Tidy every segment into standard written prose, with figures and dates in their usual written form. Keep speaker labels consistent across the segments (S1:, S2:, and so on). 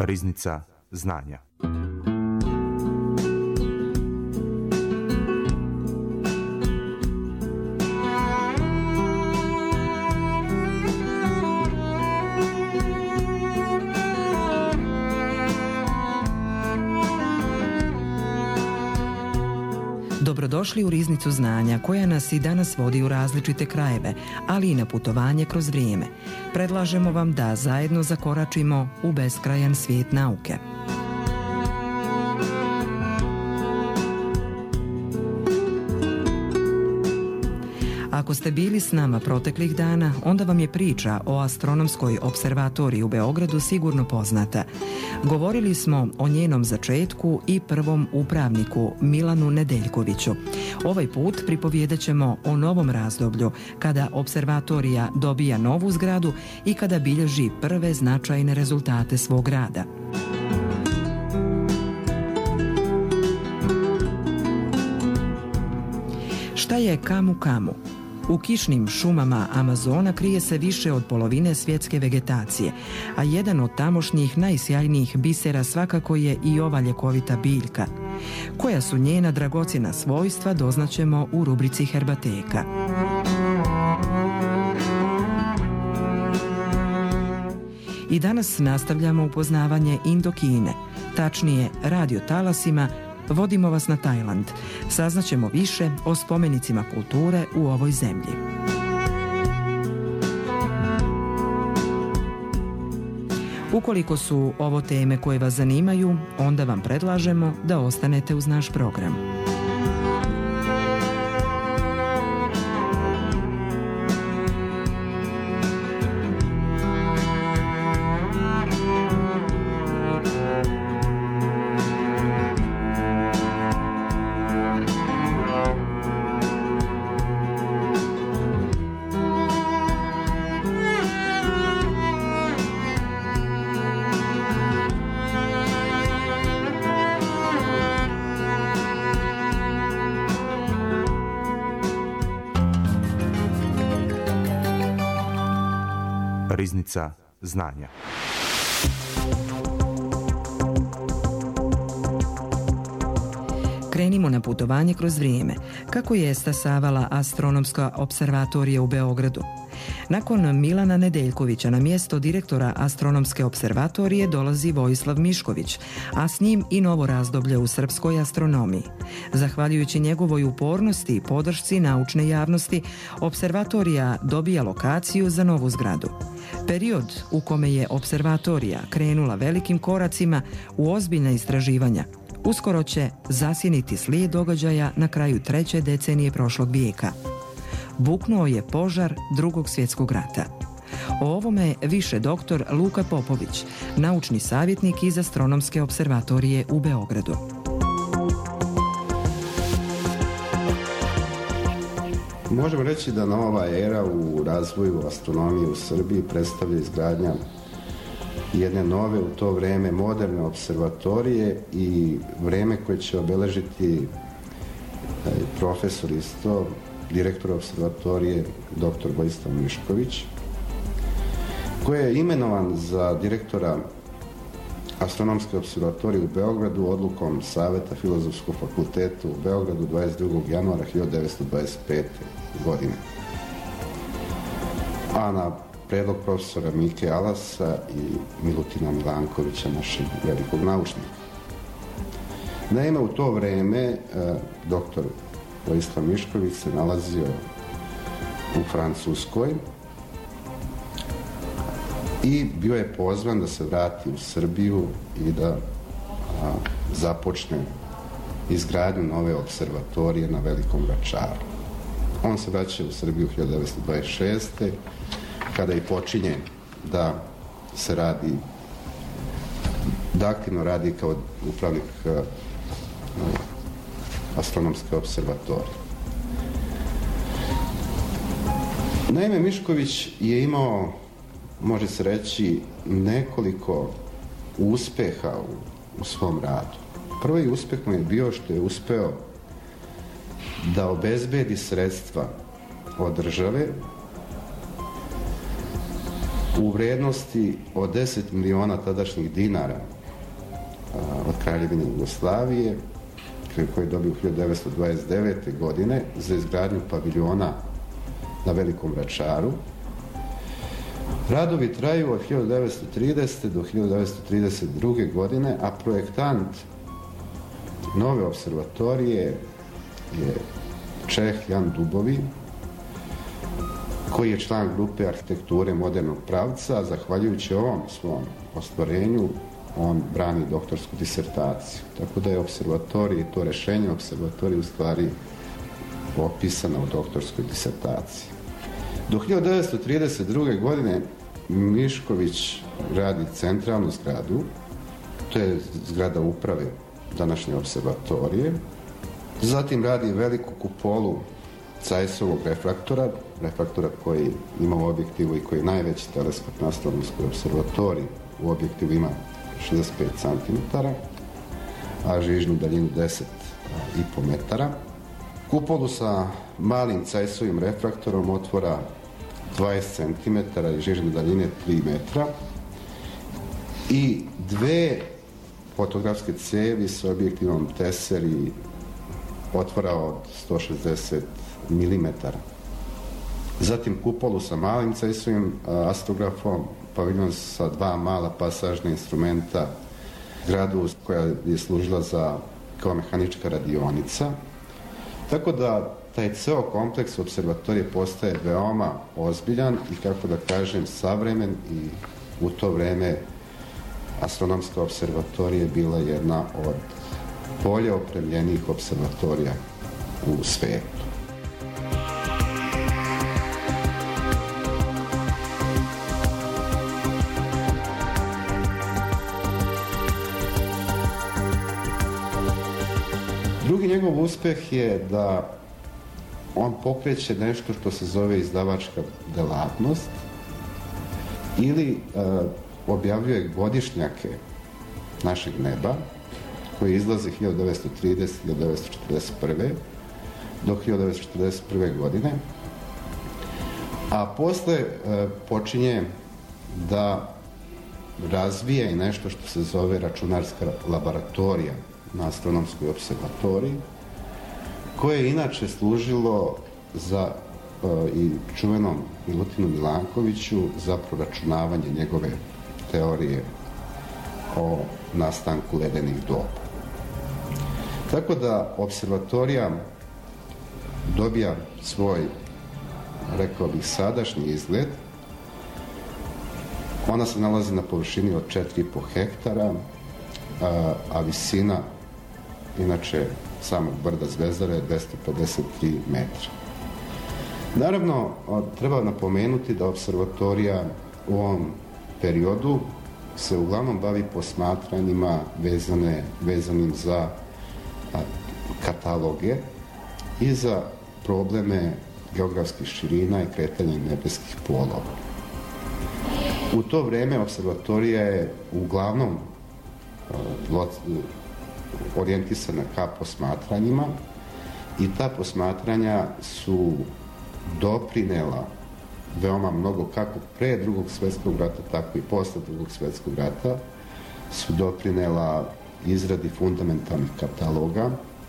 S1: Riznica znanja.
S2: Dobrodošli u Riznicu znanja koja nas i danas vodi u različite krajeve, ali i na putovanje kroz vrijeme. Predlažemo vam da zajedno zakoračimo u beskrajan svijet nauke. Ako ste bili s nama proteklih dana, onda vam je priča o astronomskoj observatoriji u Beogradu sigurno poznata. Govorili smo o njenom začetku i prvom upravniku Milanu Nedeljkoviću. Ovaj put pripovjedat ćemo o novom razdoblju, kada observatorija dobija novu zgradu i kada bilježi prve značajne rezultate svog rada. Šta je Kamu Kamu? U kišnim šumama Amazona krije se više od polovine svjetske vegetacije, a jedan od tamošnjih najsjajnijih bisera svakako je i ova ljekovita biljka. Koja su njena dragocjena svojstva doznaćemo u rubrici Herbateka. I danas nastavljamo upoznavanje Indokine, tačnije radiotalasima. Vodimo vas na Tajland. Saznaćemo više o spomenicima kulture u ovoj zemlji. Ukoliko su ovo teme koje vas zanimaju, onda vam predlažemo da ostanete uz naš program.
S1: Riznica znanja.
S2: Krenimo na putovanje kroz vrijeme. Kako je stasavala astronomska observatorija u Beogradu? Nakon Milana Nedeljkovića na mjesto direktora astronomske observatorije dolazi Vojislav Mišković, a s njim i novo razdoblje u srpskoj astronomiji. Zahvaljujući njegovoj upornosti i podršci naučne javnosti, observatorija dobija lokaciju za novu zgradu. Period u kome je observatorija krenula velikim koracima u ozbiljna istraživanja uskoro će zasjeniti slijed događaja na kraju 3. decenije prošlog vijeka. Buknuo je požar Drugog svjetskog rata. O ovome više doktor Luka Popović, naučni savjetnik iz Astronomske observatorije u Beogradu.
S3: Možemo reći da nova era u razvoju astronomije u Srbiji predstavlja izgradnja jedne nove, u to vrijeme moderne observatorije i vrijeme koje će obeležiti profesor isto, direktor observatorije dr. Vojislav Mišković, koji je imenovan za direktora Astronomske observatorije u Beogradu odlukom Saveta Filozofskog fakulteta u Beogradu 22. januara 1925. godine. A na predlog profesora Mike Alasa i Milutina Milankovića, našeg velikog naučnika. Naime, u to vrijeme dr. Vojislav Mišković se nalazio u Francuskoj i bio je pozvan da se vrati u Srbiju i da započne izgradnju nove observatorije na Velikom Vračaru. On se vraća u Srbiju 1926. kada i počinje da se radi, da aktivno radi kao upravnik astronomske observatorije. Naime, Mišković je imao, može se reći, nekoliko uspjeha u svom radu. Prvi uspjeh mu je bio što je uspeo da obezbedi sredstva od države u vrednosti od 10 miliona tadašnjih dinara od Kraljevine Jugoslavije, koji je dobio 1929. godine za izgradnju paviljona na Velikom Vračaru. Radovi traju od 1930. do 1932. godine, a projektant nove observatorije je Čeh Jan Dubovi, koji je član grupe arhitekture modernog pravca. Zahvaljujući ovom svom ostvarenju, on brani doktorsku disertaciju. Tako da je observatorij, to rešenje observatorije u stvari opisano u doktorskoj disertaciji. Do 1932. godine Mišković radi centralnu zgradu, to je zgrada uprave današnje observatorije. Zatim radi veliku kupolu Zeissovog refraktora koji ima u objektivu i koji je najveći teleskop na astronomskoj observatoriji. U objektivu ima 65 cm, a žižnu daljinu 10,5 metara. Kupolu sa malim Zeissovim refraktorom otvora 20 cm i žižne daljine 3 metra i dve fotografske cevi sa objektivom Teseri otvora od 160 mm. Zatim kupolu sa malim Zeissovim astrografom, paviljon sa dva mala pasažna instrumenta, zgradu koja je služila kao mehanička radionica. Tako da taj ceo kompleks observatorije postaje veoma ozbiljan i, kako da kažem, savremen, i u to vreme astronomska observatorija je bila jedna od bolje opremljenih observatorija u svetu. Drugi njegov uspeh je da on pokreće nešto što se zove izdavačka delatnost ili objavljuje godišnjake našeg neba koji izlaze 1930-1941. do 1941. godine, a posle počinje da razvija i nešto što se zove računarska laboratorija na astronomskoj observatoriji, koje je inače služilo za i čuvenom Milutinu Milankoviću za proračunavanje njegove teorije o nastanku ledenih doba. Tako da observatorija dobija svoj, rekao bih, sadašnji izgled. Ona se nalazi na površini od 4,5 hektara, a visina, inače, samog brda Zvezdara je 253 metra. Naravno, treba napomenuti da observatorija u ovom periodu se uglavnom bavi posmatranjima vezanim za kataloge i za probleme geografskih širina i kretanja nebeskih polova. U to vreme observatorija je uglavnom orijentisana ka posmatranjima i ta posmatranja su doprinela veoma mnogo, kako pre Drugog svjetskog rata, tako i posle Drugog svjetskog rata, su doprinela izradi fundamentalnih kataloga.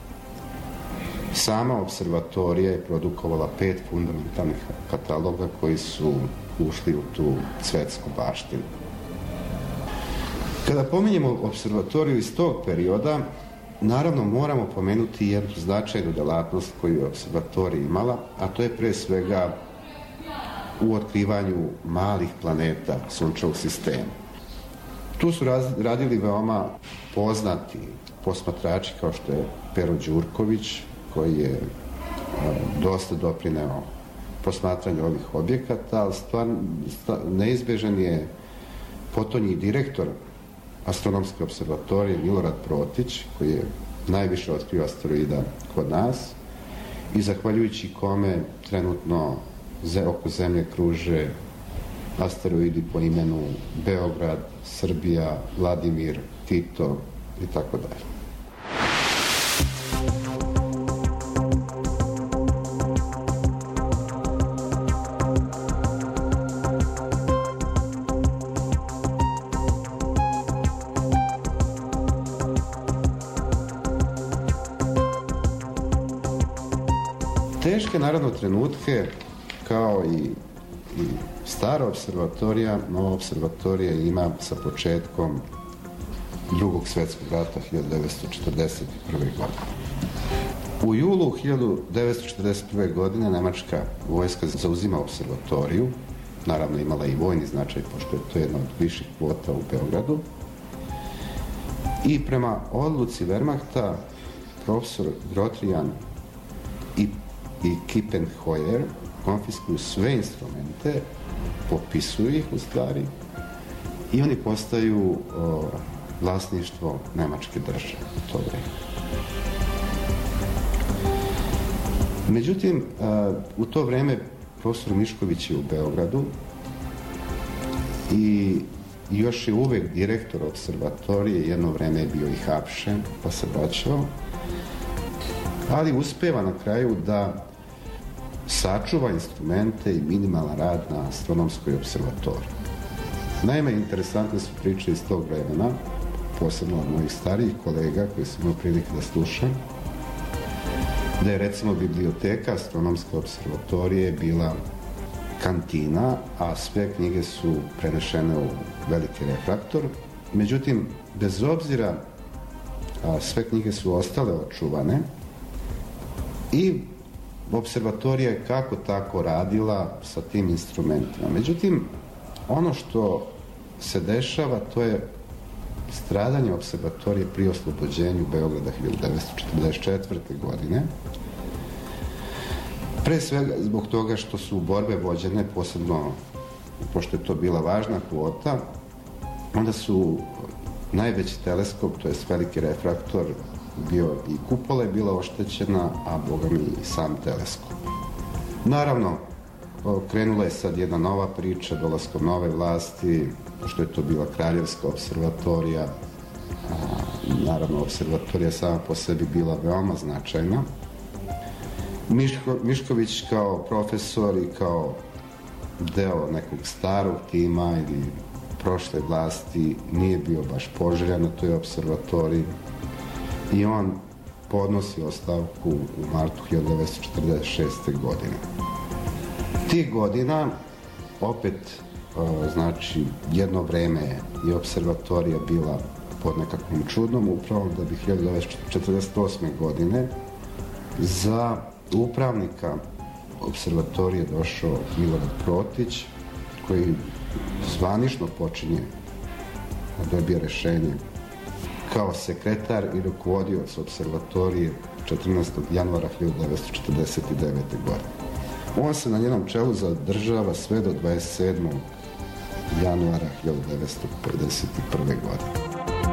S3: Sama observatorija je produkovala 5 fundamentalnih kataloga koji su ušli u tu svjetsku baštinu. Kada pominjemo observatoriju iz tog perioda, naravno moramo pomenuti jednu značajnu delatnost koju je observatorija imala, a to je pre svega u otkrivanju malih planeta sunčevog sistema. Tu su radili veoma poznati posmatrači kao što je Pero Đurković, koji je dosta doprineo posmatranju ovih objekata, ali neizbežan je potonji direktor astronomske observatorije Milorad Protić, koji je najviše otkrio asteroida kod nas i zahvaljujući kome trenutno oko Zemlje kruže asteroidi po imenu Beograd, Srbija, Vladimir, Tito i tako dalje. teške naravno trenutke, kao i stara observatorija, nova observatorija ima sa početkom Drugog svjetskog rata 1941. godine. U julu 1941. godine nemačka vojska zauzima observatoriju, naravno imala i vojni značaj, pošto je to jedna od viših kvota u Beogradu. I prema odluci Wehrmachta, profesor Grotrian i Kippenheuer konfiskuju sve instrumente, popisuju ih u stvari i oni postaju vlasništvo nemačke države u to vreme. Međutim, u to vreme profesor Mišković je u Beogradu i još je uvek direktor observatorije, jedno vreme je bio i hapšen, pa se vraćao, ali uspeva na kraju da sačuva instrumente i minimalan rad na astronomskoj observatoriji. Naime, interesantne su priče iz tog vremena, posebno od mojih starijih kolega koji su imali prilike da slušam, da je recimo biblioteka astronomske observatorije bila kantina, a sve knjige su prenešene u veliki refraktor. Međutim, bez obzira, sve knjige su ostale očuvane i observatorija je kako tako radila sa tim instrumentima. Međutim, ono što se dešava, to je stradanje observatorije pri oslobođenju Beograda 1944. godine. Pre svega zbog toga što su borbe vođene, posebno pošto je to bila važna kvota, onda su najveći teleskop, to je veliki refraktor, bio i kupola je bila oštećena, a boga mi i sam teleskop. Naravno, krenula je sad jedna nova priča, dolaskom nove vlasti, što je to bila kraljevska observatorija. Naravno, observatorija sama po sebi bila veoma značajna. Mišković kao profesor i kao deo nekog starog tima ili prošle vlasti nije bio baš poželjan na toj observatoriji i on podnosi ostavku u martu 1946. godine. Tih godina opet, znači, jedno vreme je observatorija bila pod nekakvom čudnom upravom, da bi 1948. godine za upravnika observatorije došao Milorad Protić, koji zvanično počinje da dobije rešenje kao sekretar i rukovodioc observatorije 14. januara 1949. godine. On se na njenom čelu zadržava sve do 27. januara 1951. godine.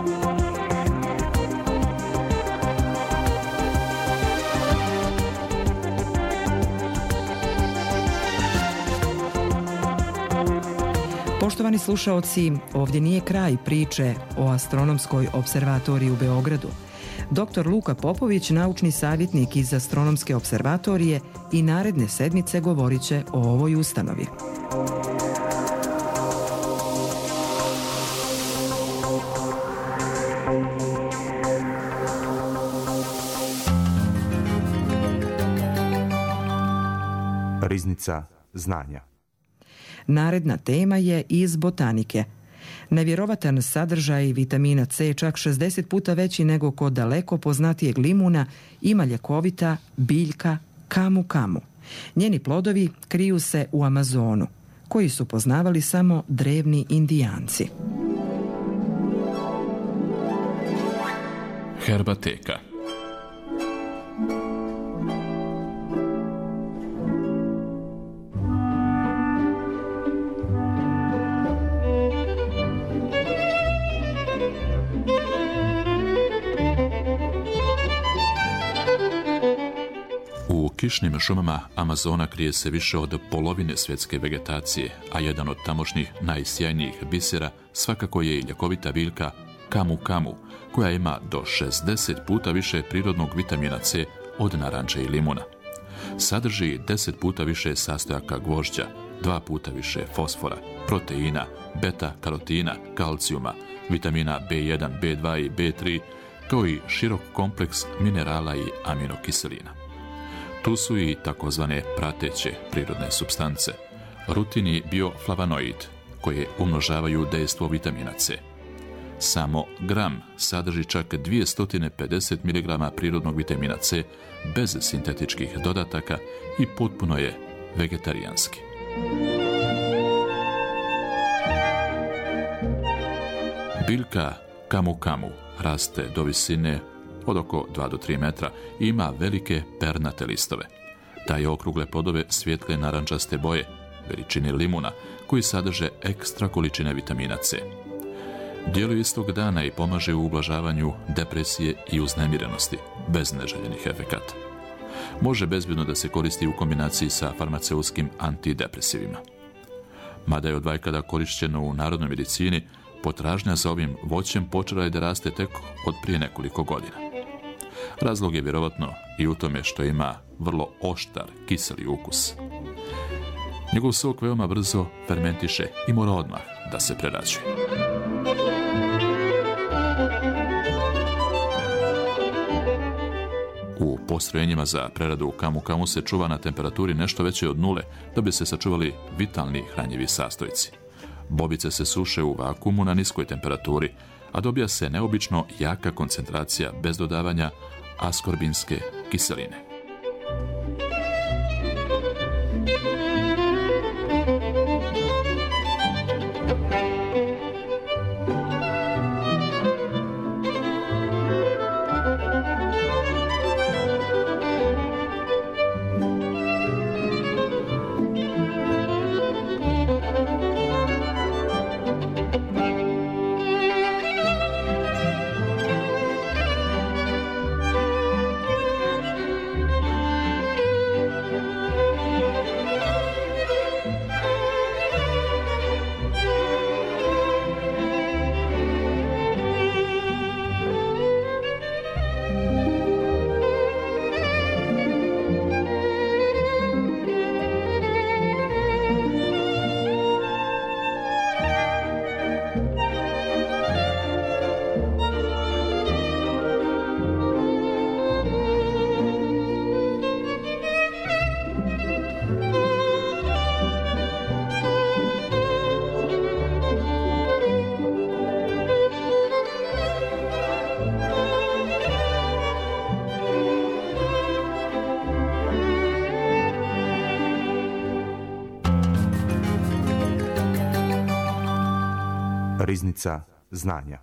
S2: Poštovani slušaoci, ovdje nije kraj priče o astronomskoj observatoriji u Beogradu. Dr. Luka Popović, naučni savjetnik iz Astronomske observatorije, i naredne sedmice govorit će o ovoj ustanovi.
S1: Riznica znanja.
S2: Naredna tema je iz botanike. Nevjerovatan sadržaj vitamina C, čak 60 puta veći nego kod daleko poznatijeg limuna, ima ljekovita biljka kamu kamu. Njeni plodovi kriju se u Amazonu, koji su poznavali samo drevni Indijanci.
S4: Herbateka. U kišnim šumama Amazona krije se više od polovine svjetske vegetacije, a jedan od tamošnjih najsjajnijih bisera svakako je i ljekovita biljka kamu kamu, koja ima do 60 puta više prirodnog vitamina C od naranče i limuna. Sadrži 10 puta više sastojaka gvožđa, 2 puta više fosfora, proteina, beta-karotina, kalcijuma, vitamina B1, B2 i B3, kao i širok kompleks minerala i aminokiselina. Tu su i takozvane prateće prirodne supstance, rutini bioflavonoid, koje umnožavaju dejstvo vitamina C. Samo gram sadrži čak 250 mg prirodnog vitamina C bez sintetičkih dodataka i potpuno je vegetarijanski. Biljka kamu kamu raste do visine od oko 2 do 3 metra i ima velike pernate listove. Daje okrugle plodove svijetle narančaste boje, veličine limuna, koji sadrže ekstra količine vitamina C. Djeluje istog dana i pomaže u ublažavanju depresije i uznemirenosti, bez neželjenih efekata. Može bezbjedno da se koristi u kombinaciji sa farmaceutskim antidepresivima. Mada je od vajkada korišćeno u narodnoj medicini, potražnja za ovim voćem počela je da raste tek od prije nekoliko godina. Razlog je vjerovatno i u tome što ima vrlo oštar, kiseli ukus. Njegov sok veoma brzo fermentiše i mora odmah da se prerađuje. U postrojenjima za preradu kamu kamu se čuva na temperaturi nešto veće od 0 da bi se sačuvali vitalni hranjivi sastojci. Bobice se suše u vakuumu na niskoj temperaturi, a dobija se neobično jaka koncentracija bez dodavanja askorbinske kiseline.
S1: Riznica znanja.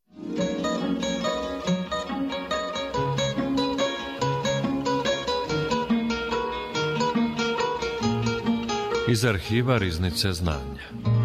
S5: Iz arhiva Riznice znanja.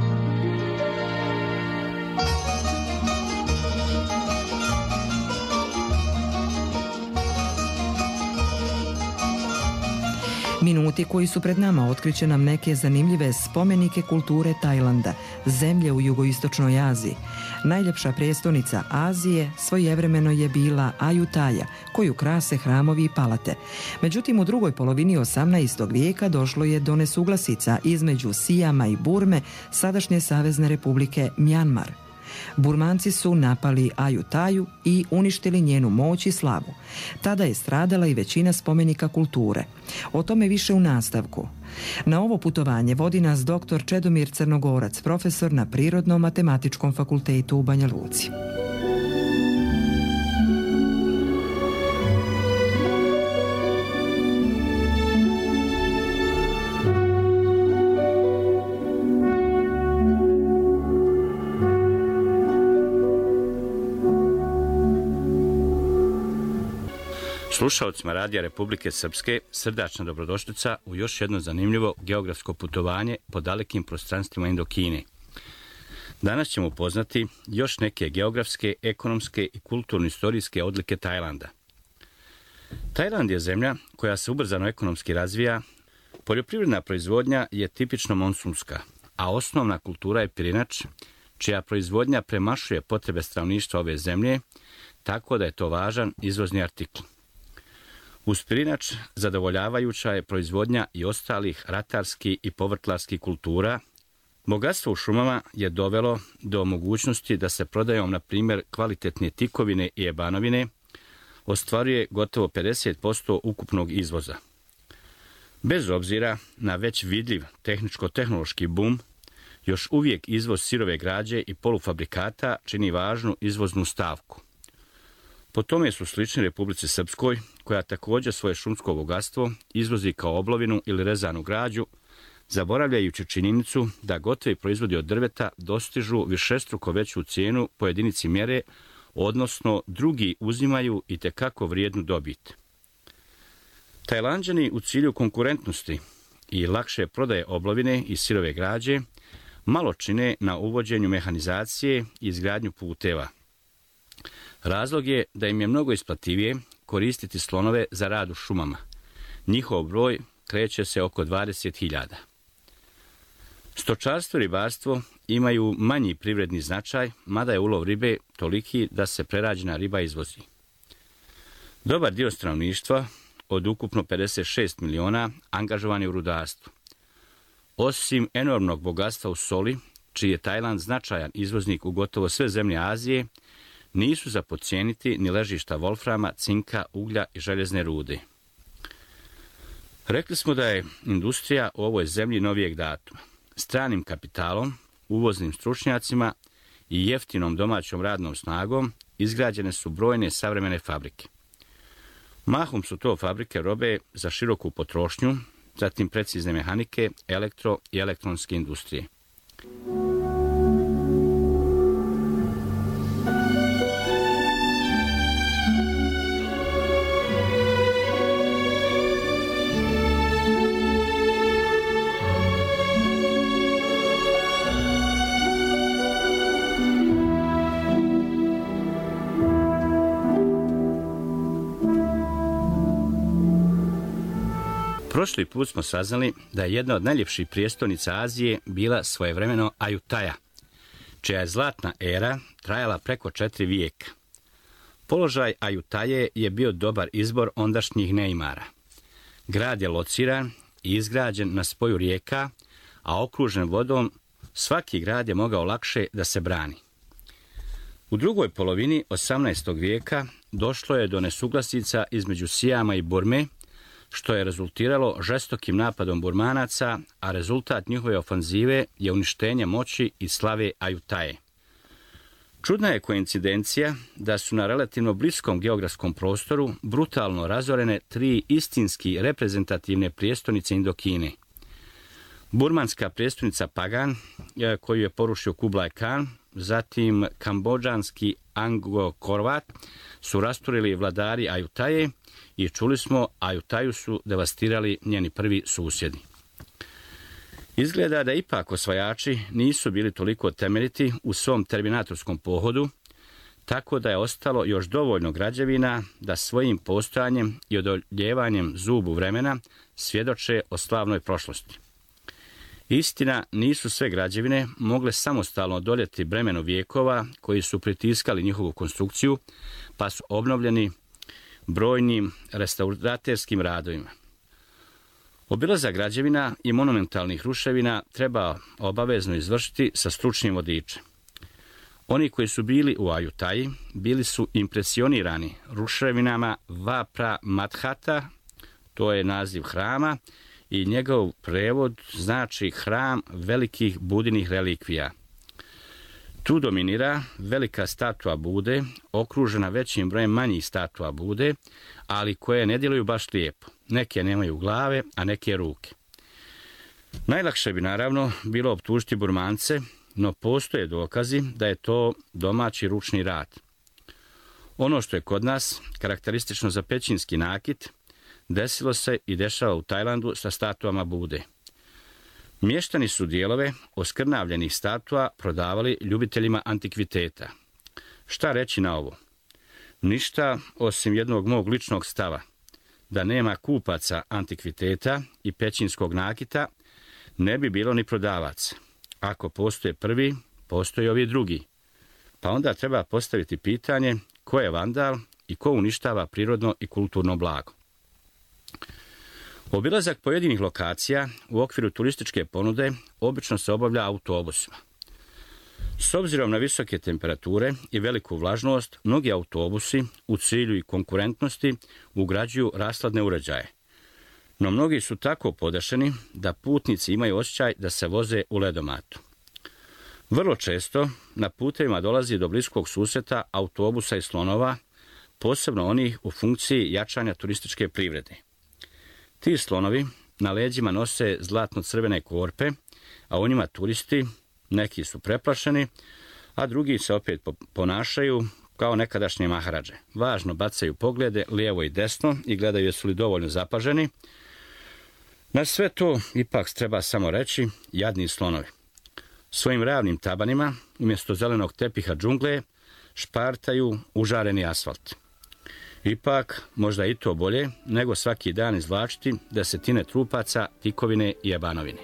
S2: Minuti koji su pred nama otkriće nam neke zanimljive spomenike kulture Tajlanda, zemlje u jugoistočnoj Aziji. Najljepša prijestolnica Azije svojevremeno je bila Ajutaja, koju krase hramovi i palate. Međutim, u drugoj polovini 18. vijeka došlo je do nesuglasica između Sijama i Burme, sadašnje Savezne republike Mjanmar. Burmanci su napali Ajutaju i uništili njenu moć i slavu. Tada je stradala i većina spomenika kulture. O tome više u nastavku. Na ovo putovanje vodi nas dr. Čedomir Crnogorac, profesor na Prirodno-matematičkom fakultetu u Banja Luci.
S6: Slušalcima Radija Republike Srpske srdačna dobrodošlica u još jedno zanimljivo geografsko putovanje po dalekim prostranstvima Indokine. Danas ćemo upoznati još neke geografske, ekonomske i kulturno-istorijske odlike Tajlanda. Tajland je zemlja koja se ubrzano ekonomski razvija. Poljoprivredna proizvodnja je tipično monsunska, a osnovna kultura je pirinač, čija proizvodnja premašuje potrebe stanovništva ove zemlje, tako da je to važan izvozni artikl. Uz pirinač zadovoljavajuća je proizvodnja i ostalih ratarskih i povrtlarskih kultura. Bogatstvo u šumama je dovelo do mogućnosti da se prodajom, na primjer, kvalitetne tikovine i ebanovine ostvaruje gotovo 50% ukupnog izvoza. Bez obzira na već vidljiv tehničko-tehnološki bum, još uvijek izvoz sirove građe i polufabrikata čini važnu izvoznu stavku. Po tome su slični Republici Srpskoj, koja također svoje šumsko bogatstvo izvozi kao oblovinu ili rezanu građu, zaboravljajući činjenicu da gotovi proizvodi od drveta dostižu višestruko veću cijenu po jedinici mjere, odnosno drugi uzimaju itekako vrijednu dobit. Tajlanđani u cilju konkurentnosti i lakše prodaje oblovine i sirove građe malo čine na uvođenju mehanizacije i izgradnju puteva. Razlog je da im je mnogo isplativije koristiti slonove za rad u šumama. Njihov broj kreće se oko 20.000. Stočarstvo i ribarstvo imaju manji privredni značaj, mada je ulov ribe toliki da se prerađena riba izvozi. Dobar dio stanovništva, od ukupno 56 miliona, angažovan je u rudarstvu. Osim enormnog bogatstva u soli, čiji je Tajland značajan izvoznik u gotovo sve zemlje Azije, nisu za podcijeniti ni ležišta volframa, cinka, uglja i željezne rude. Rekli smo da je industrija u ovoj zemlji novijeg datuma. Stranim kapitalom, uvoznim stručnjacima i jeftinom domaćom radnom snagom izgrađene su brojne savremene fabrike. Mahom su to fabrike robe za široku potrošnju, zatim precizne mehanike, elektro i elektronske industrije. Prošli put smo saznali da je jedna od najljepših prijestolnica Azije bila svojevremeno Ajutaja, čija je zlatna era trajala preko 4 vijeka. Položaj Ajutaje je bio dobar izbor ondašnjih neimara. Grad je lociran i izgrađen na spoju rijeka, a okružen vodom, svaki grad je mogao lakše da se brani. U drugoj polovini 18. vijeka došlo je do nesuglasica između Sijama i Burme, što je rezultiralo žestokim napadom Burmanaca, a rezultat njihove ofanzive je uništenje moći i slave Ajutaje. Čudna je koincidencija da su na relativno bliskom geografskom prostoru brutalno razorene 3 istinski reprezentativne prijestolnice Indokine. Burmanska prijestolnica Pagan, koju je porušio Kublai Khan, zatim kambodžanski Angkor Wat su rasturili vladari Ajutaje i čuli smo, Ajutaju su devastirali njeni prvi susjedi. Izgleda da ipak osvajači nisu bili toliko temeljiti u svom terminatorskom pohodu, tako da je ostalo još dovoljno građevina da svojim postojanjem i odoljevanjem zubu vremena svjedoče o slavnoj prošlosti. Istina, nisu sve građevine mogle samostalno odoljeti bremenu vijekova koji su pritiskali njihovu konstrukciju, pa su obnovljeni brojnim restauraterskim radovima. Obilazak građevina i monumentalnih ruševina treba obavezno izvršiti sa stručnim vodičem. Oni koji su bili u Ajutaji bili su impresionirani ruševinama Vapra Madhata, to je naziv hrama, i njegov prevod znači hram velikih budinih relikvija. Tu dominira velika statua Bude, okružena većim brojem manjih statua Bude, ali koje ne djeluju baš lijepo. Neke nemaju glave, a neke ruke. Najlakše bi naravno bilo optužiti Burmance, no postoje dokazi da je to domaći ručni rad. Ono što je kod nas karakteristično za pećinski nakit, desilo se i dešava u Tajlandu sa statuama Bude. Mještani su dijelove oskrnavljenih statua prodavali ljubiteljima antikviteta. Šta reći na ovo? Ništa osim jednog mog ličnog stava. Da nema kupaca antikviteta i pećinskog nakita, ne bi bilo ni prodavaca. Ako postoje prvi, postoje ovi drugi. Pa onda treba postaviti pitanje ko je vandal i ko uništava prirodno i kulturno blago. Obilazak pojedinih lokacija u okviru turističke ponude obično se obavlja autobusima. S obzirom na visoke temperature i veliku vlažnost, mnogi autobusi u cilju i konkurentnosti ugrađuju rashladne uređaje. No mnogi su tako podešeni da putnici imaju osjećaj da se voze u ledomatu. Vrlo često na putevima dolazi do bliskog susreta autobusa i slonova, posebno onih u funkciji jačanja turističke privrede. Ti slonovi na leđima nose zlatno-crvene korpe, a u njima turisti, neki su preplašeni, a drugi se opet ponašaju kao nekadašnje maharadže. Važno bacaju poglede lijevo i desno i gledaju jesu li dovoljno zapaženi. Na sve to ipak treba samo reći jadni slonovi. Svojim ravnim tabanima, umjesto zelenog tepiha džungle, špartaju užareni asfalt. Ipak, možda i to bolje nego svaki dan izvlačiti desetine trupaca, tikovine i jebanovine.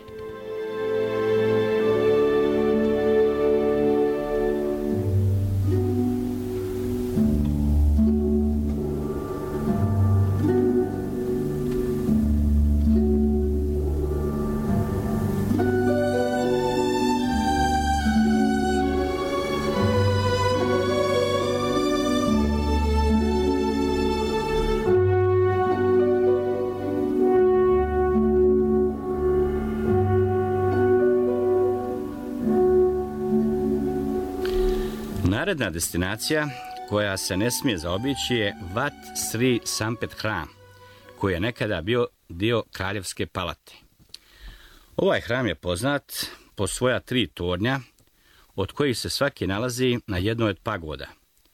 S6: Naredna destinacija koja se ne smije zaobići je Wat Sri Sampet hram, koji je nekada bio dio kraljevske palate. Ovaj hram je poznat po svoja 3 tornja, od kojih se svaki nalazi na jednoj od pagoda.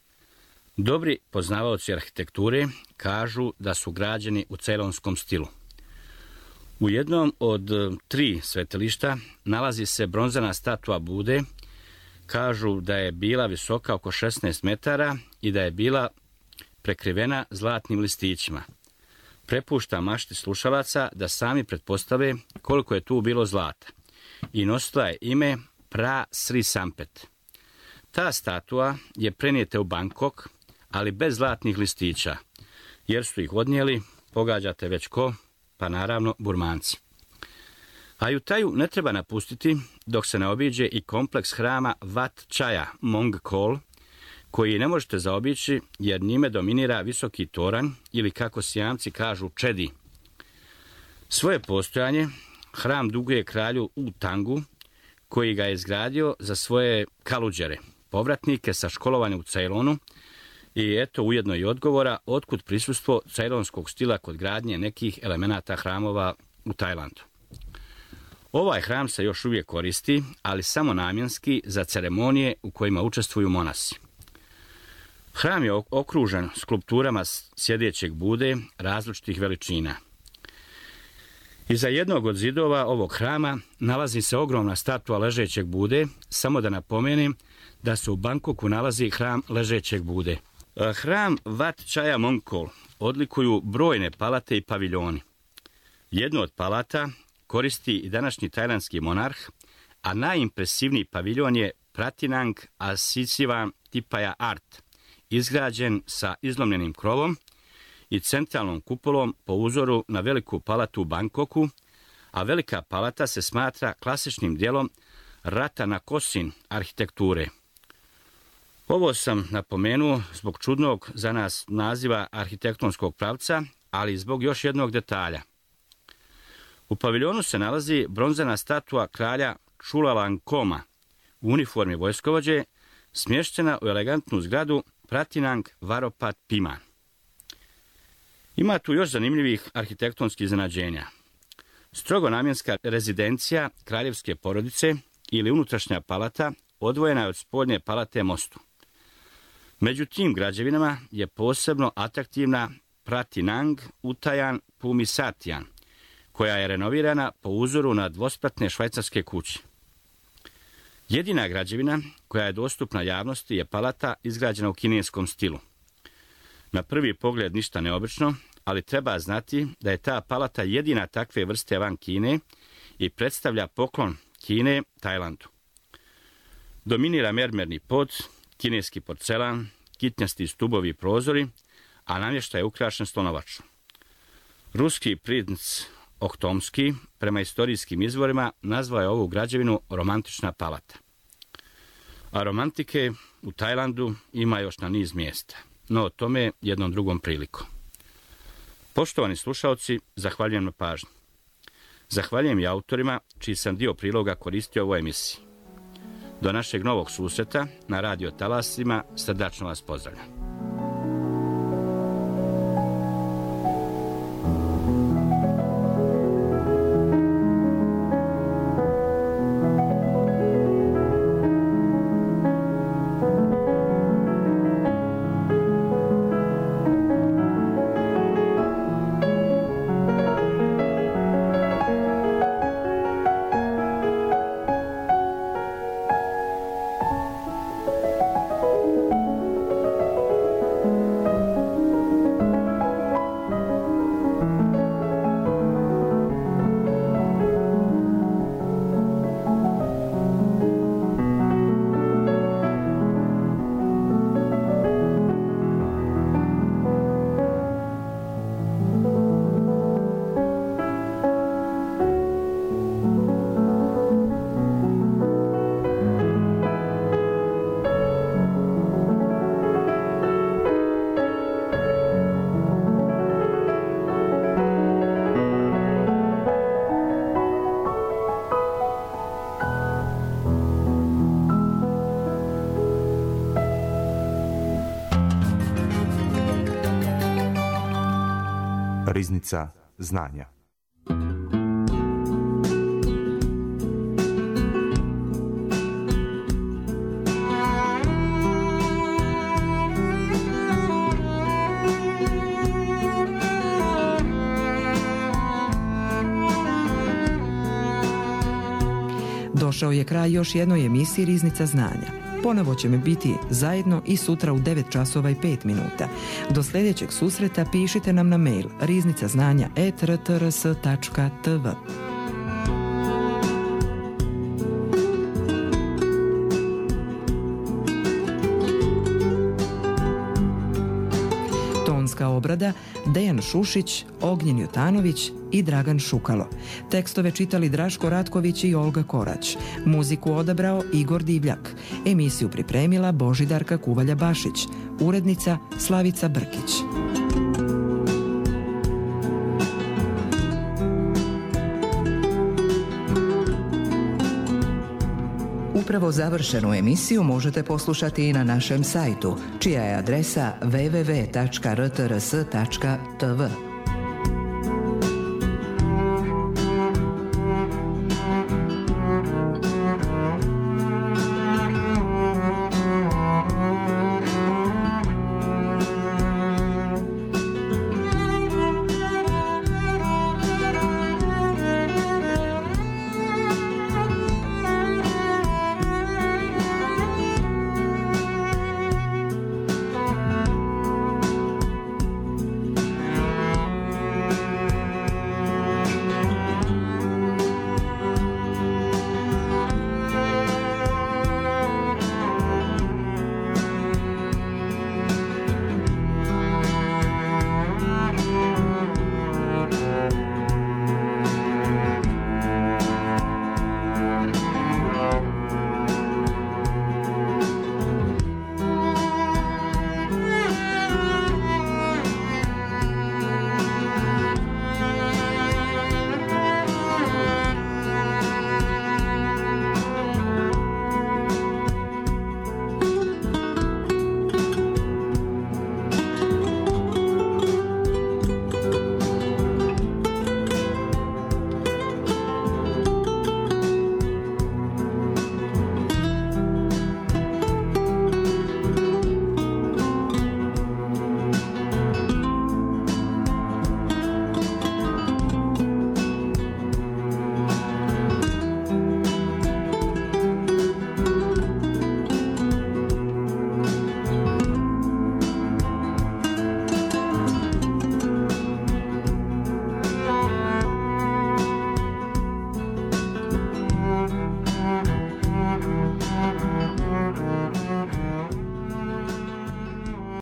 S6: Dobri poznavaoci arhitekture kažu da su građeni u celonskom stilu. U jednom od 3 svetilišta nalazi se bronzana statua Bude. Kažu da je bila visoka oko 16 metara i da je bila prekrivena zlatnim listićima. Prepušta mašti slušalaca da sami pretpostave koliko je tu bilo zlata. I nosila je ime Pra Sri Sampet. Ta statua je prenijeta u Bangkok, ali bez zlatnih listića, jer su ih odnijeli, pogađate već ko, pa naravno Burmanci. Ajutaju ne treba napustiti dok se ne obiđe i kompleks hrama Wat Chaya Mong Kol, koji ne možete zaobići jer njime dominira visoki toranj ili kako Sijamci kažu čedi. Svoje postojanje hram duguje kralju U Tangu, koji ga je izgradio za svoje kaluđere, povratnike sa školovanja u Ceylonu, i eto ujedno i odgovora otkud prisustvo ceylonskog stila kod gradnje nekih elemenata hramova u Tajlandu. Ovaj hram se još uvijek koristi, ali samo namjenski za ceremonije u kojima učestvuju monasi. Hram je okružen skulpturama sjedećeg Bude različitih veličina. Iza jednog od zidova ovog hrama nalazi se ogromna statua ležećeg Bude, samo da napomenem da se u Bangkoku nalazi hram ležećeg Bude. Hram Wat Chaya Mong Kol odlikuju brojne palate i paviljoni. Jednu od palata koristi i današnji tajlandski monarh, a najimpresivniji paviljon je Pratinang Asisivan Tipaya Art, izgrađen sa izlomljenim krovom i centralnom kupolom po uzoru na veliku palatu u Bangkoku, a velika palata se smatra klasičnim dijelom Ratanakosin arhitekture. Ovo sam napomenuo zbog čudnog za nas naziva arhitektonskog pravca, ali i zbog još jednog detalja. U paviljonu se nalazi bronzana statua kralja Chulalongkorma u uniformi vojskovođe, smještena u elegantnu zgradu Pratinang Varopat Piman. Ima tu još zanimljivih arhitektonskih iznenađenja. Strogo namjenska rezidencija kraljevske porodice ili unutrašnja palata odvojena je od spoljne palate mostu. Među tim građevinama je posebno atraktivna Pratinang Utajan Pumisatian, koja je renovirana po uzoru na dvospratne švajcarske kuće. Jedina građevina koja je dostupna javnosti je palata izgrađena u kineskom stilu. Na prvi pogled ništa neobično, ali treba znati da je ta palata jedina takve vrste van Kine i predstavlja poklon Kine Tajlandu. Dominira mermerni pod, kineski porcelan, kitnjasti stubovi i prozori, a namještaj je ukrašen slonovačom. Ruski princ Ohtomski, prema istorijskim izvorima, nazvao je ovu građevinu romantična palata. A romantike u Tajlandu ima još na niz mjesta, no o tome jednom drugom prilikom. Poštovani slušalci, zahvaljujem na pažnji. Zahvaljujem i autorima čiji sam dio priloga koristio u ovoj emisiji. Do našeg novog susreta na radio talasima srdačno vas pozdravljam.
S1: Riznica znanja.
S2: Došao je kraj još jednoj emisiji Riznica znanja. Ponovo ćemo biti zajedno i sutra u 9 časova i 5 minuta. Do sljedećeg susreta pišite nam na mail riznicaznanja@rtrs.tv. Tonska obrada Dejan Šušić, Ognjen Jotanović i Dragan Šukalo. Tekstove čitali Draško Ratković i Olga Korać. Muziku odabrao Igor Divljak. Emisiju pripremila Božidarka Kuvalja-Bašić. Urednica Slavica Brkić. Upravo završenu emisiju možete poslušati i na našem sajtu, čija je adresa www.rtrs.tv.